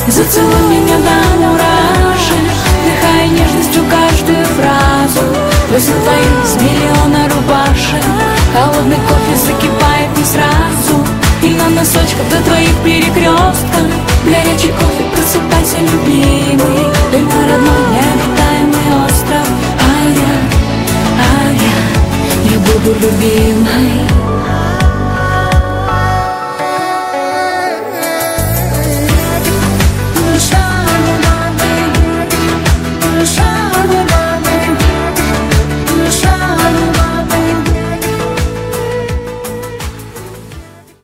Зацелуй меня до мурашек, вдыхая нежностью каждую фразу. Возле твоих с миллиона рубашек холодный кофе закипает не сразу. И на носочках до твоих перекрестков горячий кофе, просыпайся, любимый. Ты мой родной необитаемый остров, а я буду любимой.